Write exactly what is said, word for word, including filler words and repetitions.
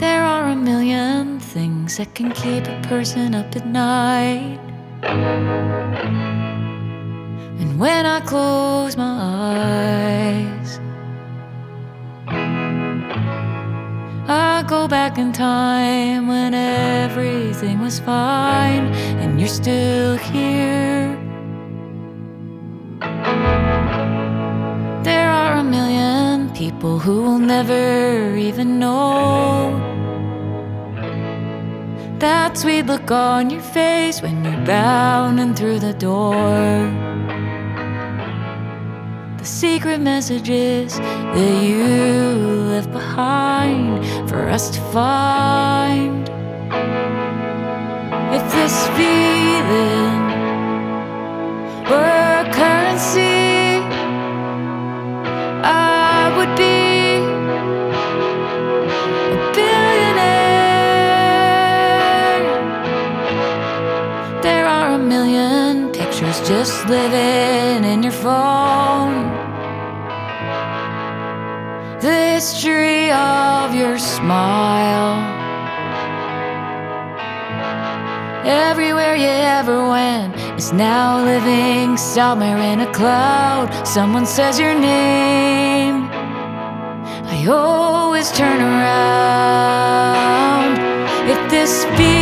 There are a million things that can keep a person up at night. And when I close my eyes, I go back in time when everything was fine, and you're still here. There are a million people who will never even know that sweet look on your face when you're bounding through the door. The secret messages that you left behind for us to find. If this feeling were a currency, I would be a billionaire. There are a million pictures just living in your phone. The history of your smile. Everywhere you ever went is now living somewhere in a cloud. Someone says your name, I always turn around. If this feels